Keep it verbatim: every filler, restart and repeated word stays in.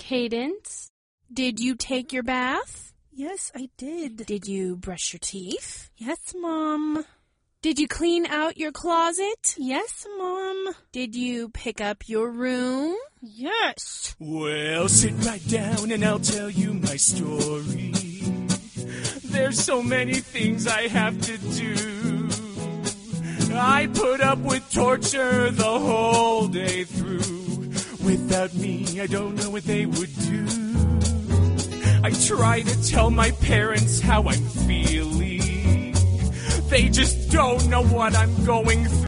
Cadence, did you take your bath? Yes, I did. Did you brush your teeth? Yes, Mom. Did you clean out your closet? Yes, Mom. Did you pick up your room? Yes. Well, sit right down and I'll tell you my story. There's so many things I have to do. I put up with torture the whole day through. Without me, I don't know what they would do. I try to tell my parents how I'm feeling. They just don't know what I'm going through.